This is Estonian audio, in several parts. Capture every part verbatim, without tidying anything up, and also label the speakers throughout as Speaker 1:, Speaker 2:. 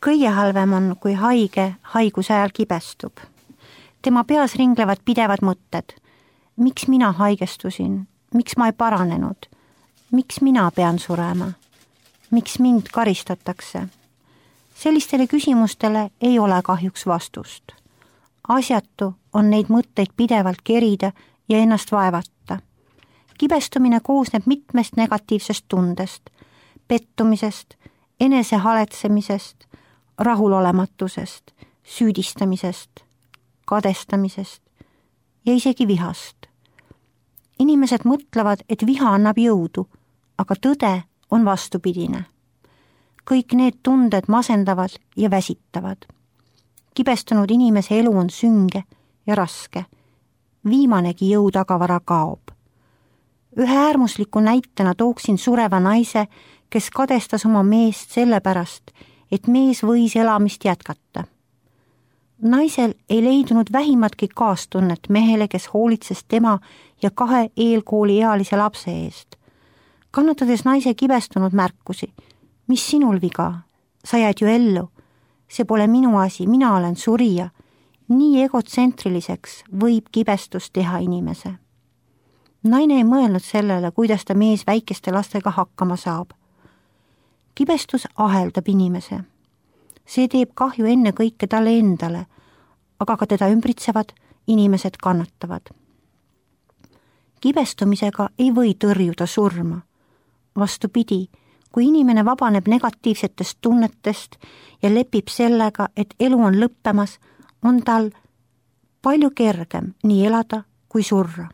Speaker 1: Kõige halvem on, kui haige haiguse ajal kibestub. Tema peas ringlevad pidevad mõtted. Miks mina haigestusin? Miks ma ei paranenud? Miks mina pean surema? Miks mind karistatakse? Sellistele küsimustele ei ole kahjuks vastust. Asjatu on neid mõtteid pidevalt kerida ja ennast vaevata. Kibestumine koosneb mitmest negatiivsest tundest, pettumisest, enesehaletsemisest, rahulolematusest, süüdistamisest, kadestamisest ja isegi vihast. Inimesed mõtlevad, et viha annab jõudu, aga tõde on vastupidine. Kõik need tunded masendavad ja väsitavad. Kibestunud inimese elu on sünge ja raske. Viimanegi jõutagavara kaob. Ühe äärmusliku näitena tooksin sureva naise, kes kadestas oma meest sellepärast, et mees võis elamist jätkata. Naisel ei leidunud vähimatki kaastunnet mehele, kes hoolitses tema ja kahe eelkooliealise lapse eest. Kannatades naise kibestunud märkusi, mis sinul viga, sa jääd ju ellu, see pole minu asi, mina olen surija, nii egotsentriliseks võib kibestus teha inimese. Naine ei mõelnud sellele, kuidas ta mees väikeste lastega hakkama saab. Kibestus aheldab inimese. See teeb kahju enne kõike talle endale, aga ka teda ümbritsevad inimesed kannatavad. Kibestumisega ei või tõrjuda surma. Vastupidi, kui inimene vabaneb negatiivsetest tunnetest ja lepib sellega, et elu on lõppemas, on tal palju kergem nii elada kui surra.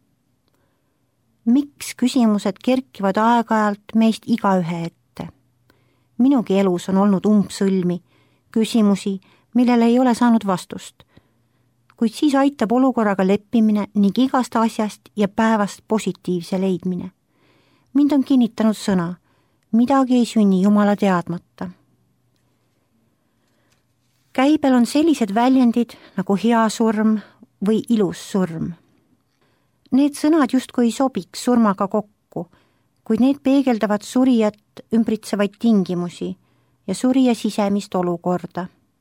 Speaker 1: Miks küsimused kerkivad aeg-ajalt meist igaühe ette? Minugi elus on olnud umbsõlmi, küsimusi, millele ei ole saanud vastust. Kuid siis aitab olukorraga leppimine ning igast asjast ja päevast positiivse leidmine. Mind on kinnitanud sõna, midagi ei sünni Jumala teadmata. Käibel on sellised väljendid nagu hea surm või ilus surm. Need sõnad justkui ei sobiks surmaga kokku, kuid need peegeldavad surijat ümbritsevaid tingimusi ja surija sisemist olukorda.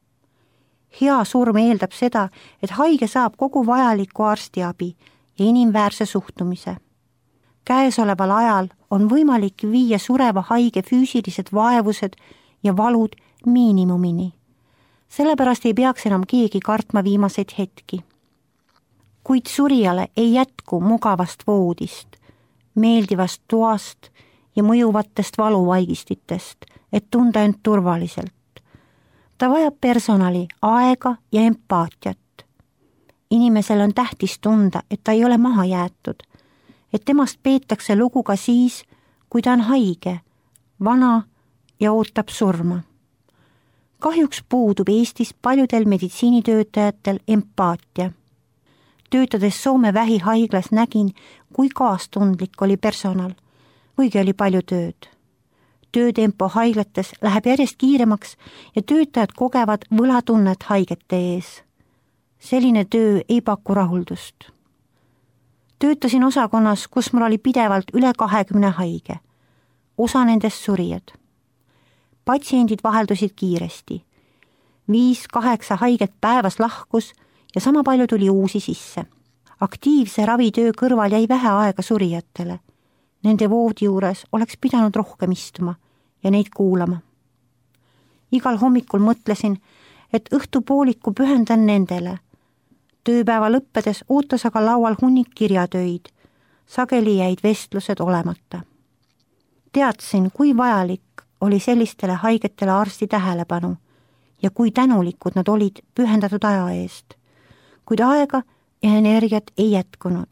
Speaker 1: Hea surm eeldab seda, et haige saab kogu vajaliku arstiabi ja inimväärse suhtumise. Käesoleval ajal on võimalik viia sureva haige füüsilised vaevused ja valud miinimumini. Sellepärast ei peaks enam keegi kartma viimaseid hetki. Kuid surijale ei jätku mugavast voodist, meeldivast toast ja mõjuvatest valuvaigistitest, et tunda end turvaliselt. Ta vajab personali, aega ja empaatiat. Inimesel on tähtis tunda, et ta ei ole maha jäetud, et temast peetakse lugu ka siis, kui ta on haige, vana ja ootab surma. Kahjuks puudub Eestis paljudel meditsiinitöötajatel empaatia. Töötades Soome vähihaiglas nägin, kui kaastundlik oli personal, kuigi oli palju tööd. Töötempo haiglates läheb järjest kiiremaks ja töötajad kogevad võlatunnet haigete ees. Selline töö ei paku rahuldust. Töötasin osakonnas, kus mul oli pidevalt üle kahekümne haige. Osa nendest surijad. Patsiendid vaheldusid kiiresti. Viis, kaheksa haiget päevas lahkus ja sama palju tuli uusi sisse. Aktiivse ravitöö kõrval jäi vähe aega surijatele. Nende voodi juures oleks pidanud rohkem istuma ja neid kuulama. Igal hommikul mõtlesin, et õhtupooliku pühendan nendele. Tööpäeva lõppedes ootas aga laual hunnik kirjatöid. Sageli jäid vestlused olemata. Teadsin, kui vajalik oli sellistele haigetele arsti tähelepanu ja kui tänulikud nad olid pühendatud aja eest. Kuid aega ja energiat ei jätkunud.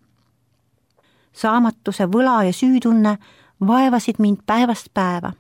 Speaker 1: Saamatuse, võla ja süütunne vaevasid mind päevast päeva.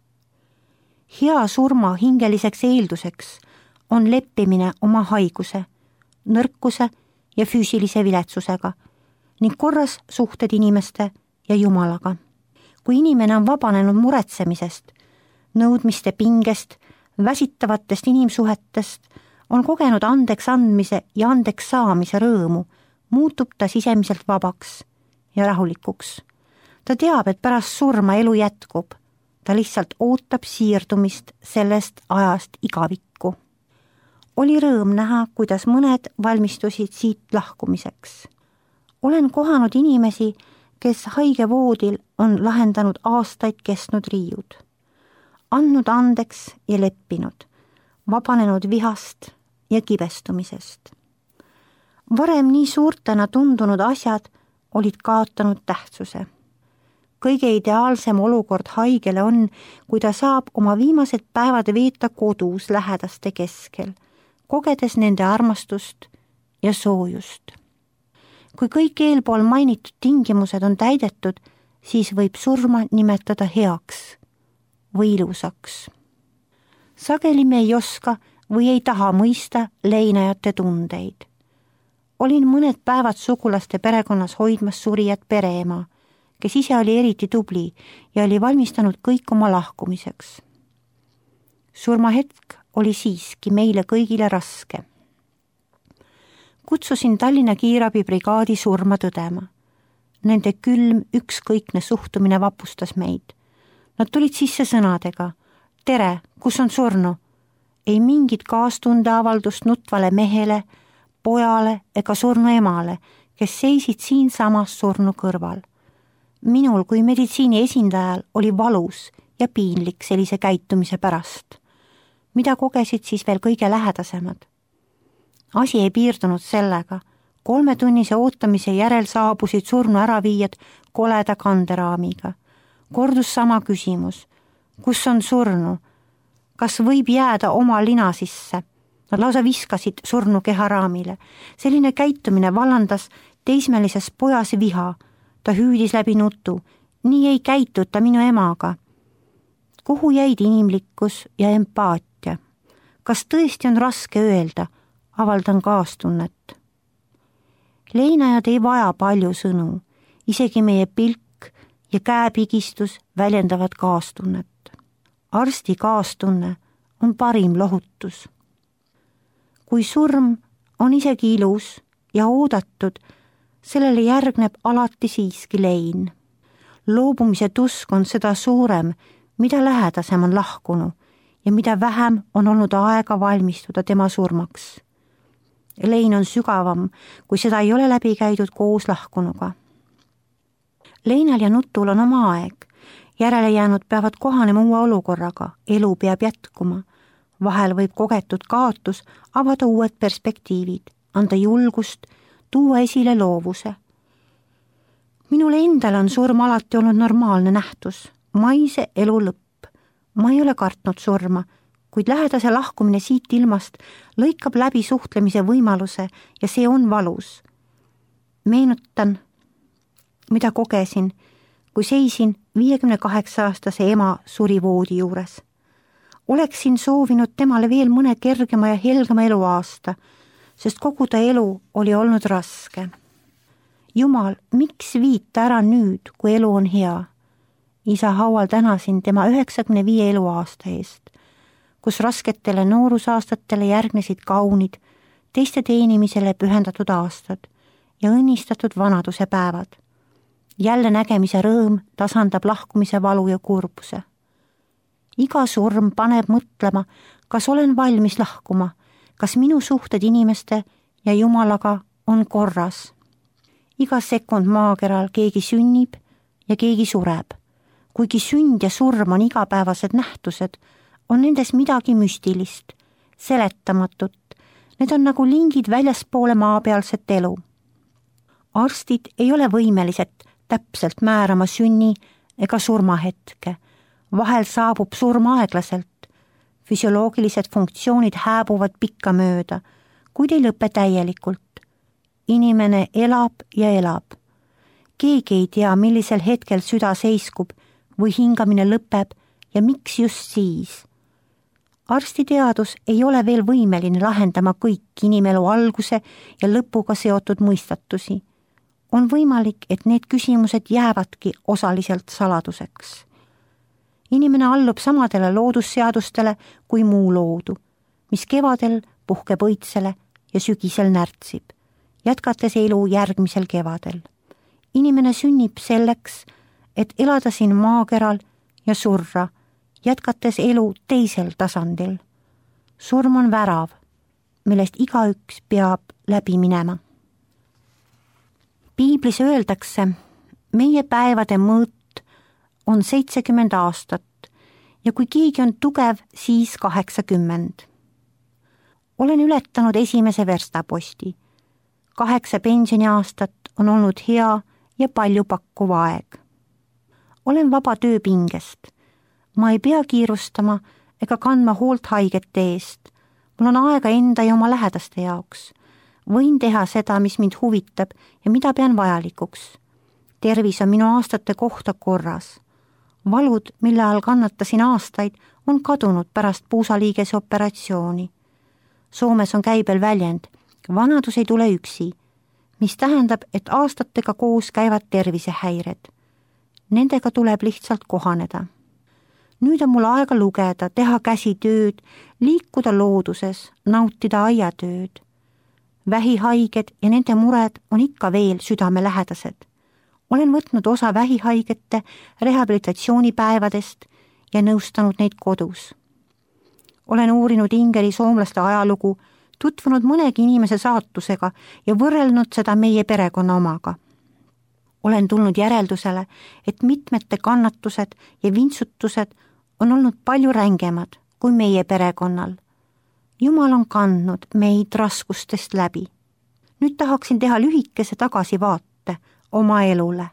Speaker 1: Hea surma hingeliseks eelduseks on leppimine oma haiguse, nõrkuse ja füüsilise viletsusega ning korras suhted inimeste ja Jumalaga. Kui inimene on vabanenud muretsemisest, nõudmiste pingest, väsitavatest inimsuhetest, on kogenud andeks andmise ja andeks saamise rõõmu, muutub ta sisemiselt vabaks ja rahulikuks. Ta teab, et pärast surma elu jätkub, ta lihtsalt ootab siirdumist sellest ajast igavikku. Oli rõõm näha, kuidas mõned valmistusid siit lahkumiseks. Olen kohanud inimesi, kes haigevoodil on lahendanud aastaid kestnud riiud, andnud andeks ja leppinud, vabanenud vihast ja kibestumisest. Varem nii suurtena tundunud asjad olid kaotanud tähtsuse. Kõige ideaalsem olukord haigele on, kui ta saab oma viimased päevad veeta kodus lähedaste keskel, kogedes nende armastust ja soojust. Kui kõik eelpool mainitud tingimused on täidetud, siis võib surma nimetada heaks või ilusaks. Sageli me ei oska või ei taha mõista leinajate tundeid. Olin mõned päevad sugulaste perekonnas hoidmas surijat pereema, kes ise oli eriti tubli ja oli valmistanud kõik oma lahkumiseks. Surmahetk oli siiski meile kõigile raske. Kutsusin Tallinna kiirabibrigaadi surma tõdema. Nende külm ükskõikne suhtumine vapustas meid. Nad tulid sisse sõnadega: tere, kus on surnu? Ei mingit kaastundeavaldust nutvale mehele, pojale ega surnu emale, kes seisid siinsamas surnu kõrval. Minul kui meditsiini esindajal oli valus ja piinlik sellise käitumise pärast, mida kogesid siis veel kõige lähedasemad. Asi ei piirdunud sellega. Kolmetunnise ootamise järel saabusid surnu äraviijad koleda kanderaamiga. Kordus sama küsimus. Kus on surnu? Kas võib jääda oma lina sisse? Nad lausa viskasid surnu keharaamile. Selline käitumine vallandas teismelises pojas viha. Ta hüüdis läbi nutu. Nii ei käituta minu emaga. Kuhu jäid inimlikkus ja empaatia? Kas tõesti on raske öelda? Avaldan kaastunnet. Leinajad ei vaja palju sõnu, isegi meie pilk ja käepigistus väljendavad kaastunnet. Arsti kaastunne on parim lohutus. Kui surm on isegi ilus ja oodatud, sellele järgneb alati siiski lein. Loobumise tusk on seda suurem, mida lähedasem on lahkunu ja mida vähem on olnud aega valmistuda tema surmaks. Lein on sügavam, kui seda ei ole läbi käidud koos lahkunuga. Leinal ja nutul on oma aeg. Järele jäänud peavad kohanema uue olukorraga. Elu peab jätkuma. Vahel võib kogetud kaotus avada uued perspektiivid, anda julgust, tuua esile loovuse. Minule endale on surm alati olnud normaalne nähtus. Maise elu lõpp. Ma ei ole kartnud surma, kuid lähedase lahkumine siit ilmast lõikab läbi suhtlemise võimaluse ja see on valus. Meenutan, mida kogesin, kui seisin viiekümne kaheksa aastase ema surivoodi juures. Oleksin soovinud temale veel mõne kergema ja helgema eluaasta, sest kogu ta elu oli olnud raske. Jumal, miks viita ära nüüd, kui elu on hea? Isa haual tänasin tema üheksakümne viie eluaasta eest, kus rasketele noorusaastatele järgnesid kaunid, teiste teenimisele pühendatud aastad ja õnnistatud vanaduse päevad. Jälle nägemise rõõm tasandab lahkumise valu ja kurbuse. Iga surm paneb mõtlema, kas olen valmis lahkuma, kas minu suhted inimeste ja Jumalaga on korras. Iga sekund maakeral keegi sünnib ja keegi sureb. Kuigi sünd ja surm on igapäevased nähtused, on nendes midagi müstilist, seletamatut. Need on nagu lingid väljaspoole maapealset elu. Arstid ei ole võimelised täpselt määrama sünni ega surmahetke. Vahel saabub surm aeglaselt. Füsioloogilised funktsioonid hääbuvad pikka mööda, kuid ei lõpe täielikult. Inimene elab ja elab. Keegi ei tea, millisel hetkel süda seiskub või hingamine lõpeb ja miks just siis. Arstiteadus ei ole veel võimeline lahendama kõik inimelu alguse ja lõpuga seotud mõistatusi. On võimalik, et need küsimused jäävadki osaliselt saladuseks. Inimene allub samadele loodusseadustele kui muu loodu, mis kevadel puhkeb õitsele ja sügisel närtsib, jätkates elu järgmisel kevadel. Inimene sünnib selleks, et elada siin maakeral ja surra, jätkates elu teisel tasandil. Surm on värav, millest igaüks peab läbi minema. Piiblis öeldakse, meie päevade mõõt on seitsekümmend aastat ja kui keegi on tugev, siis kaheksakümmend. Olen ületanud esimese verstaposti. Kaheksa pensioniaastat on olnud hea ja palju pakkuv aeg. Olen vaba tööpingest. Ma ei pea kiirustama ega kandma hoolt haigete eest. Mul on aega enda ja oma lähedaste jaoks. Võin teha seda, mis mind huvitab ja mida pean vajalikuks. Tervis on minu aastate kohta korras. Valud, mille all kannatasin aastaid, on kadunud pärast puusaliigese operatsiooni. Soomes on käibel väljend, vanadus ei tule üksi, mis tähendab, et aastatega koos käivad tervisehäired. Nendega tuleb lihtsalt kohaneda. Nüüd on mul aega lugeda, teha käsitööd, liikuda looduses, nautida aiatööd. Vähihaiged ja nende mured on ikka veel südamelähedased. Olen võtnud osa vähihaigete rehabilitatsioonipäevadest ja nõustanud neid kodus. Olen uurinud Ingeri soomlaste ajalugu, tutvunud mõnegi inimese saatusega ja võrrelnud seda meie perekonna omaga. Olen tulnud järeldusele, et mitmete kannatused ja vintsutused on olnud palju rängemad kui meie perekonnal. Jumal on kandnud meid raskustest läbi. Nüüd tahaksin teha lühikese tagasivaate oma elule.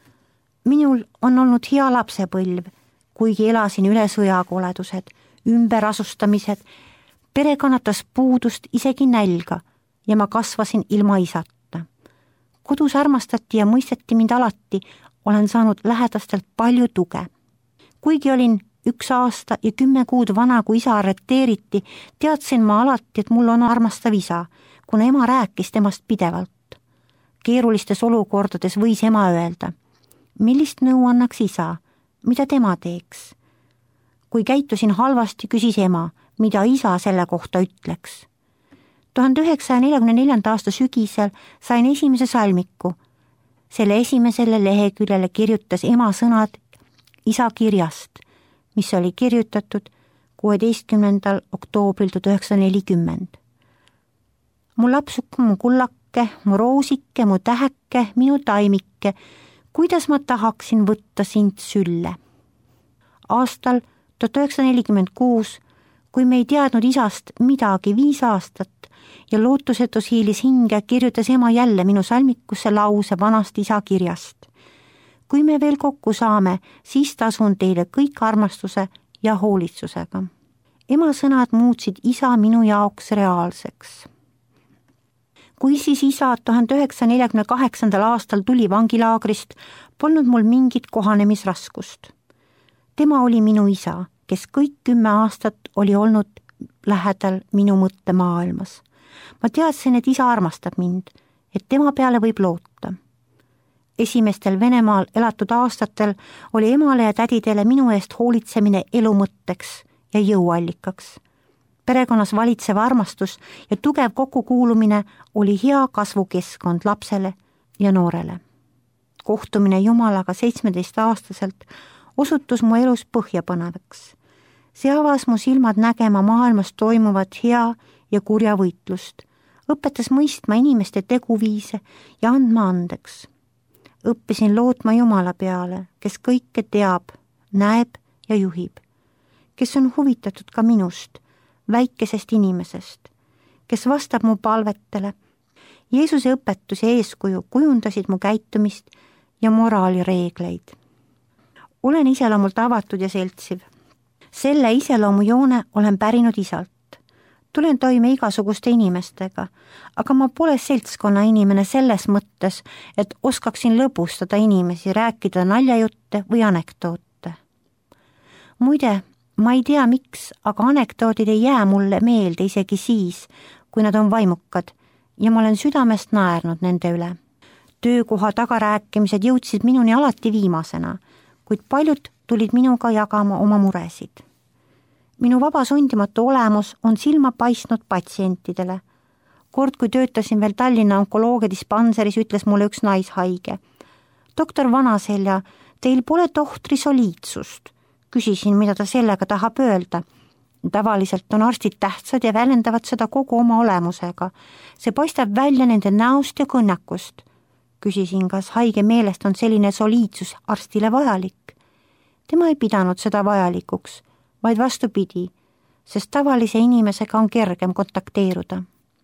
Speaker 1: Minul on olnud hea lapsepõlv, kuigi elasin üle sõjakoledused, ümberasustamised, pere kannatas puudust, isegi nälga ja ma kasvasin ilma isata. Kodus armastati ja mõisteti mind alati, olen saanud lähedastelt palju tuge. Kuigi olin üks aasta ja kümme kuud vana, kui isa arreteeriti, teadsin ma alati, et mul on armastav isa, kuna ema rääkis temast pidevalt. Keerulistes olukordades võis ema öelda, millist nõu annaks isa, mida tema teeks. Kui käitusin halvasti, küsis ema, mida isa selle kohta ütleks. tuhande üheksasaja neljakümne neljanda aasta sügisel sain esimese salmiku. Selle esimesele leheküljele kirjutas ema sõnad isa kirjast, mis oli kirjutatud kuueteistkümnendal oktoobril tuhat üheksasada nelikümmend. Mu lapsuke, mu kullake, mu roosike, mu täheke, minu taimike, kuidas ma tahaksin võtta sind sülle. Aastal tuhat üheksasada nelikümmend kuus, kui me ei teadnud isast midagi viis aastat ja lootusetus hiilis hinge, kirjutas ema jälle minu salmikusse lause vanast isa kirjast. Kui me veel kokku saame, siis tasun teile kõik armastuse ja hoolitsusega. Ema sõnad muutsid isa minu jaoks reaalseks. Kui siis isa tuhande üheksasaja neljakümne kaheksandal aastal tuli vangilaagrist, polnud mul mingit kohanemisraskust. Tema oli minu isa, kes kõik kümme aastat oli olnud lähedal minu mõttemaailmas. Ma teadsin, et isa armastab mind, et tema peale võib loota. Esimestel Venemaal elatud aastatel oli emale ja tädidele minu eest hoolitsemine elu mõtteks ja jõuallikaks. Perekonnas valitsev armastus ja tugev kokkukuulumine oli hea kasvukeskkond lapsele ja noorele. Kohtumine Jumalaga seitsmeteistaastaselt osutus mu elus põhjapõnevaks. See avas mu silmad nägema maailmas toimuvat hea ja kurja võitlust, õpetas mõistma inimeste teguviise ja andma andeks. Õppisin lootma Jumala peale, kes kõike teab, näeb ja juhib, kes on huvitatud ka minust, väikesest inimesest, kes vastab mu palvetele. Jeesuse õpetus ja eeskuju kujundasid mu käitumist ja moraalireegleid. Olen iseloomult avatud ja seltsiv. Selle iseloomujoone olen pärinud isalt. Tulen toime igasuguste inimestega, aga ma pole seltskonna inimene selles mõttes, et oskaksin lõbustada inimesi, rääkida naljajutte või anekdoote. Muide, ma ei tea miks, aga anekdoodid ei jää mulle meelde isegi siis, kui nad on vaimukad ja ma olen südamest naernud nende üle. Töökoha tagarääkimised jõudsid minuni alati viimasena, kuid paljud tulid minuga jagama oma muresid. Minu vaba sundimatu olemus on silma paistnud patsientidele. Kord, kui töötasin veel Tallinna onkoloogiadispanseris, ütles mulle üks naishaige. Doktor Vanaselja, teil pole tohtri soliidsust. küsisin, mida ta sellega tahab öelda. Tavaliselt on arstid tähtsad ja väljendavad seda kogu oma olemusega. See paistab välja nende näost ja kõnnakust. Küsisin, kas haige meelest on selline soliidsus arstile vajalik. Tema ei pidanud seda vajalikuks, vaid vastupidi, sest tavalise inimesega on kergem kontakteeruda.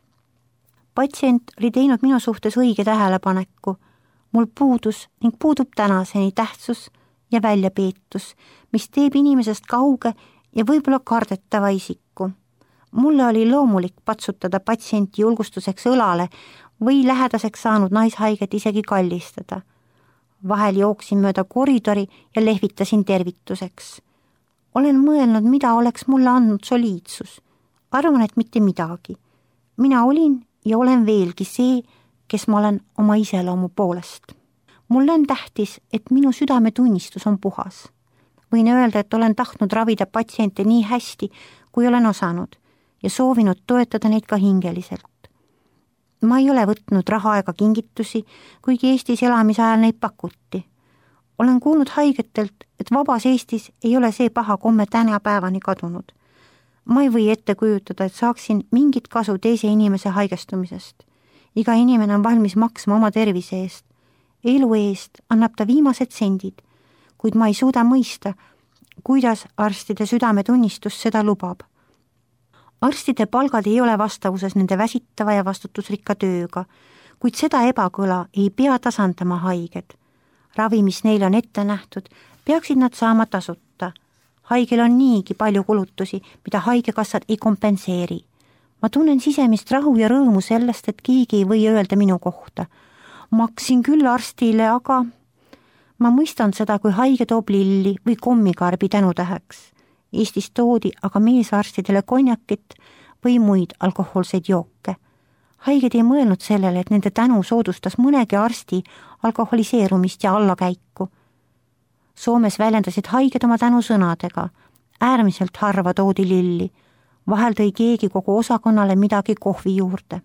Speaker 1: Patsient oli teinud minu suhtes õige tähelepaneku. Mul puudus ning puudub tänaseni tähtsus ja väljapeetus, mis teeb inimesest kauge ja võib-olla kardetava isiku. Mulle oli loomulik patsutada patsienti julgustuseks õlale või lähedaseks saanud naishaiget isegi kallistada. Vahel jooksin mööda koridori ja lehvitasin tervituseks. Olen mõelnud, mida oleks mulle andnud soliidsus. Arvan, et mitte midagi. Mina olin ja olen veelgi see, kes ma olen oma iseloomu poolest. Mulle on tähtis, et minu südametunnistus on puhas. Võin öelda, et olen tahtnud ravida patsiente nii hästi, kui olen osanud ja soovinud toetada neid ka hingeliselt. Ma ei ole võtnud raha ega kingitusi, kuigi Eestis elamise ajal neid pakuti. Olen kuulnud haigetelt, et vabas Eestis ei ole see paha komme tänapäevani kadunud. Ma ei või ette kujutada, et saaksin mingit kasu teise inimese haigestumisest. Iga inimene on valmis maksma oma tervise eest. Elu eest annab ta viimased sendid, kuid ma ei suuda mõista, kuidas arstide südametunnistus seda lubab. Arstide palgad ei ole vastavuses nende väsitava ja vastutusrikka tööga, kuid seda ebakõla ei pea tasandama haiged. Ravi, mis neile on ette nähtud, peaksid nad saama tasuta. Haigel on niigi palju kulutusi, mida haigekassad ei kompenseeri. Ma tunnen sisemist rahu ja rõõmu sellest, et keegi ei või öelda minu kohta. Maksin küll arstile, aga ma mõistan seda, kui haige toob lilli või kommikarbi tänutäheks. Eestis toodi aga meesarstidele konjakit või muid alkohoolseid jooke. Haiged ei mõelnud sellele, et nende tänu soodustas mõnegi arsti alkoholiseerumist ja allakäiku. Soomes väljendasid haiged oma tänu sõnadega. Äärmiselt harva toodi lilli. Vahel tõi keegi kogu osakonnale midagi kohvi juurde.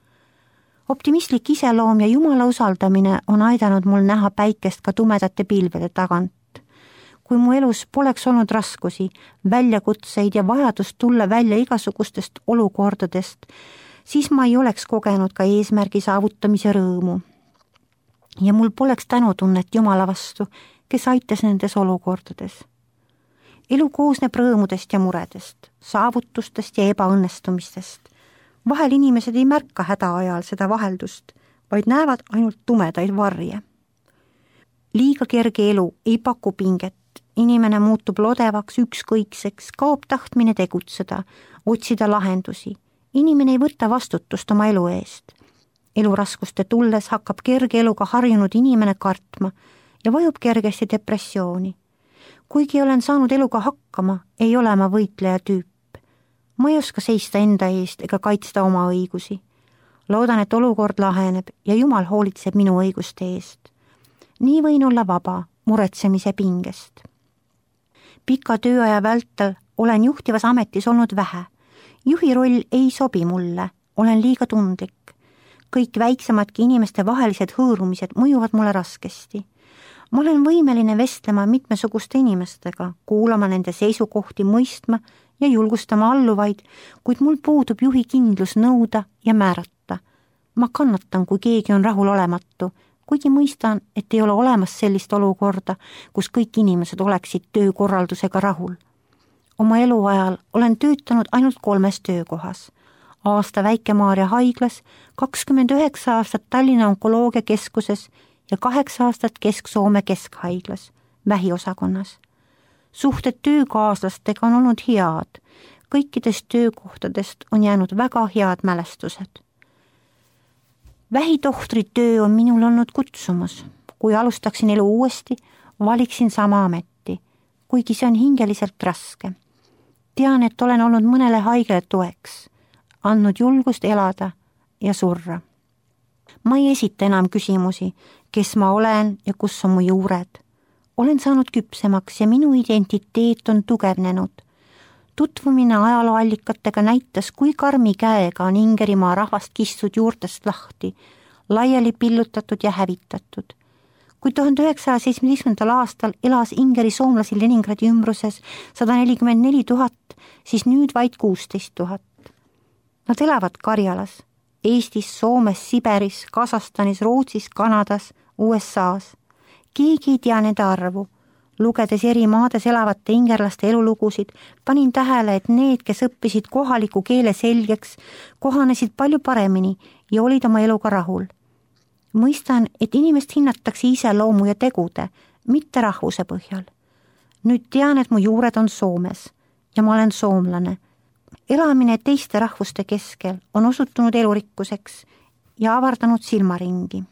Speaker 1: Optimistlik iseloom ja Jumala usaldamine on aidanud mul näha päikest ka tumedate pilvede tagant. Kui mu elus poleks olnud raskusi, väljakutseid ja vajadust tulla välja igasugustest olukordadest, siis ma ei oleks kogenud ka eesmärgi saavutamise rõõmu. Ja mul poleks tänutunnet Jumala vastu, kes aitas nendes olukordades. Elu koosneb rõõmudest ja muredest, saavutustest ja ebaõnnestumistest. Vahel inimesed ei märka häda ajal seda vaheldust, vaid näevad ainult tumedaid varje. Liiga kerge elu ei paku pinget. Inimene muutub lodevaks, ükskõikseks, kaob tahtmine tegutseda, otsida lahendusi. Inimene ei võta vastutust oma elu eest. Eluraskuste tulles hakkab kerge eluga harjunud inimene kartma ja vajub kergesti depressiooni. Kuigi olen saanud eluga hakkama, ei ole ma võitleja tüüp. Ma ei oska seista enda eest ega kaitsta oma õigusi. Loodan, et olukord laheneb ja Jumal hoolitseb minu õiguste eest. Nii võin olla vaba muretsemise pingest. Pika tööaja vältel olen juhtivas ametis olnud vähe. Juhi roll ei sobi mulle, olen liiga tundlik. Kõik väiksemadki inimeste vahelised hõõrumised mõjuvad mulle raskesti. Ma olen võimeline vestlema mitmesuguste inimestega, kuulama nende seisukohti, mõistma ja julgustama alluvaid, kuid mul puudub juhi kindlus nõuda ja määrata. Ma kannatan, kui keegi on rahulolematu, kuigi mõistan, et ei ole olemas sellist olukorda, kus kõik inimesed oleksid töökorraldusega rahul. Oma eluajal olen töötanud ainult kolmes töökohas. Aasta Väike-Maarja haiglas, kakskümmend üheksa aastat Tallinna onkoloogiakeskuses ja kaheksa aastat Kesk-Soome keskhaiglas, vähiosakonnas. Suhted töökaaslastega on olnud head. Kõikidest töökohtadest on jäänud väga head mälestused. Vähitohtri töö on minul olnud kutsumus. Kui alustaksin elu uuesti, valiksin sama ameti, kuigi see on hingeliselt raske. Tean, et olen olnud mõnele haigele toeks, andnud julgust elada ja surra. Ma ei esita enam küsimusi, kes ma olen ja kus on mu juured. Olen saanud küpsemaks ja minu identiteet on tugevnenud. Tutvumine ajalooallikatega näitas, kui karmi käega on Ingerimaa rahvast kistud juurtest lahti, laiali pillutatud ja hävitatud. kui tuhande üheksasaja seitsmeteistkümnendal aastal elas Ingeri soomlasi Leningradi ümbruses sada nelikümmend neli tuhat, siis nüüd vaid kuusteist tuhat. Nad elavad Karjalas, Eestis, Soomes, Siberis, Kasahstanis, Rootsis, Kanadas, U S A-s. Keegi ei tea nende arvu. Lugedes eri maades elavate ingerlaste elulugusid, panin tähele, et need, kes õppisid kohaliku keele selgeks, kohanesid palju paremini ja olid oma eluga rahul. Mõistan, et inimest hinnatakse iseloomu ja tegude, mitte rahvuse põhjal. Nüüd tean, et mu juured on Soomes ja ma olen soomlane. Elamine teiste rahvuste keskel on osutunud elurikkuseks ja avardanud silmaringi.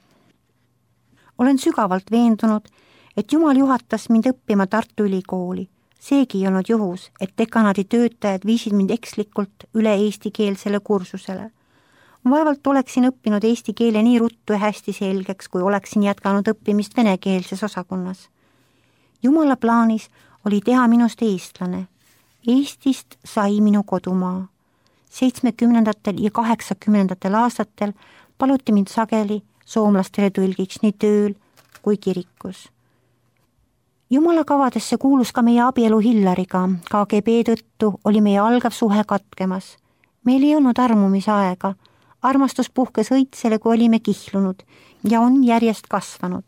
Speaker 1: Olen sügavalt veendunud, et Jumal juhatas mind õppima Tartu Ülikooli. Seegi ei olnud juhus, et dekanaadi töötajad viisid mind ekslikult üle eestikeelsele kursusele. Vaevalt oleksin õppinud eesti keele nii ruttu ja hästi selgeks, kui oleksin jätkanud õppimist venekeelses osakonnas. Jumala plaanis oli teha minust eestlane. Eestist sai minu kodumaa. seitsmekümnendatel ja kaheksakümnendatel aastatel paluti mind sageli soomlastele tõlgiks nii tööl kui kirikus. Jumala kavadesse kuulus ka meie abielu Hillariga, K G B tõttu oli meie algav suhe katkemas. Meil ei olnud armumise aega, armastus puhkes õitsele, kui olime kihlunud ja on järjest kasvanud.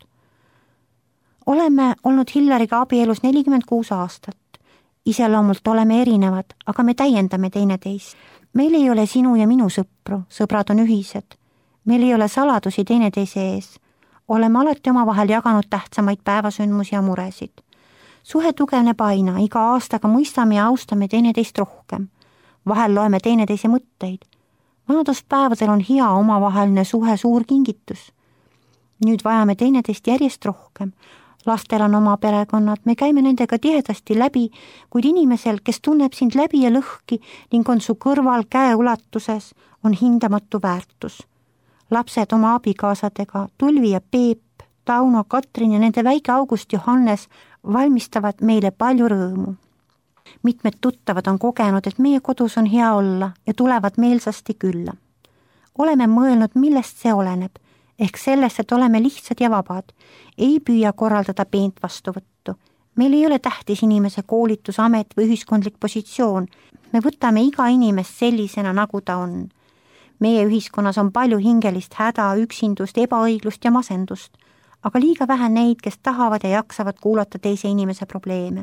Speaker 1: Oleme olnud Hillariga abielus nelikümmend kuus aastat. Iseloomult oleme erinevad, aga me täiendame teineteist. Meil ei ole sinu ja minu sõpru, sõbrad on ühised. Meil ei ole saladusi teineteise ees. Oleme alati oma vahel jaganud tähtsamaid päevasündmusi ja muresid. Suhe tugevneb aina, iga aastaga mõistame ja austame teineteist rohkem. Vahel loeme teineteise mõtteid. Vanaduspäevadel on hea omavaheline suhe suur kingitus. Nüüd vajame teineteist järjest rohkem. Lastel on oma perekonnad, me käime nendega tihedasti läbi, kuid inimesel, kes tunneb sind läbi ja lõhki ning on su kõrval käe ulatuses, on hindamatu väärtus. Lapsed oma abikaasadega, Tulvi ja Peep, Tauno, Katrin ja nende väike August Johannes valmistavad meile palju rõõmu. Mitmed tuttavad on kogenud, et meie kodus on hea olla ja tulevad meelsasti külla. Oleme mõelnud, millest see oleneb, ehk sellest, et oleme lihtsad ja vabad, ei püüa korraldada peent vastuvõttu. Meil ei ole tähtis inimese koolitus, amet või ühiskondlik positsioon. Me võtame iga inimest sellisena, nagu ta on. Meie ühiskonnas on palju hingelist häda, üksindust, ebaõiglust ja masendust, aga liiga vähe neid, kes tahavad ja jaksavad kuulata teise inimese probleeme.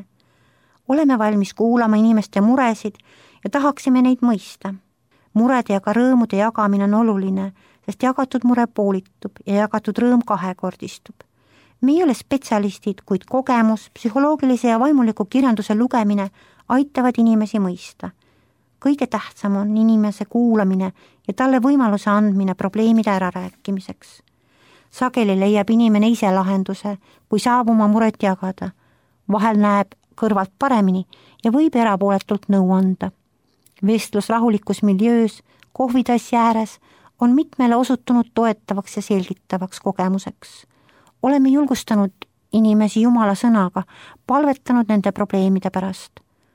Speaker 1: Oleme valmis kuulama inimeste muresid ja tahaksime neid mõista. Murede ja ka rõõmude jagamine on oluline, sest jagatud mure poolitub ja jagatud rõõm kahekordistub. Me ei ole spetsialistid, kuid kogemus, psühholoogilise ja vaimuliku kirjanduse lugemine aitavad inimesi mõista. Kõige tähtsam on inimese kuulamine ja talle võimaluse andmine probleemide ärarääkimiseks. Sageli leiab inimene ise lahenduse, kui saab oma muret jagada. Vahel näeb kõrvalt paremini ja võib erapooletult nõu anda. Vestlus rahulikus miljöös, kohvitassi ääres on mitmele osutunud toetavaks ja selgitavaks kogemuseks. Oleme julgustanud inimesi Jumala sõnaga, palvetanud nende probleemide pärast.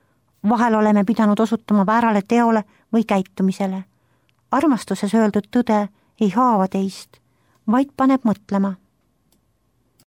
Speaker 1: Vahel oleme pidanud osutama väärale teole või käitumisele. Armastuses öeldud tõde ei haava teist, vaid paneb mõtlema.